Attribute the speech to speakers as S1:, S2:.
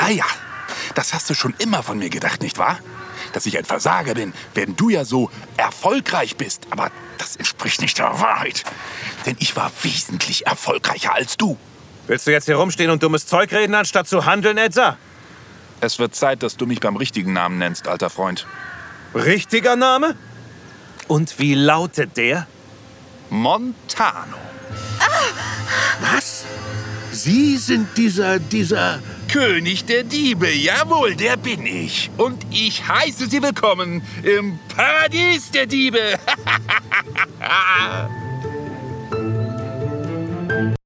S1: Naja, das hast du schon immer von mir gedacht, nicht wahr? Dass ich ein Versager bin, während du ja so erfolgreich bist. Aber das entspricht nicht der Wahrheit. Denn ich war wesentlich erfolgreicher als du.
S2: Willst du jetzt hier rumstehen und dummes Zeug reden, anstatt zu handeln, Edsa?
S1: Es wird Zeit, dass du mich beim richtigen Namen nennst, alter Freund.
S2: Richtiger Name? Und wie lautet der?
S1: Montano.
S3: Was? Sie sind dieser...
S1: König der Diebe, jawohl, der bin ich. Und ich heiße Sie willkommen im Paradies der Diebe.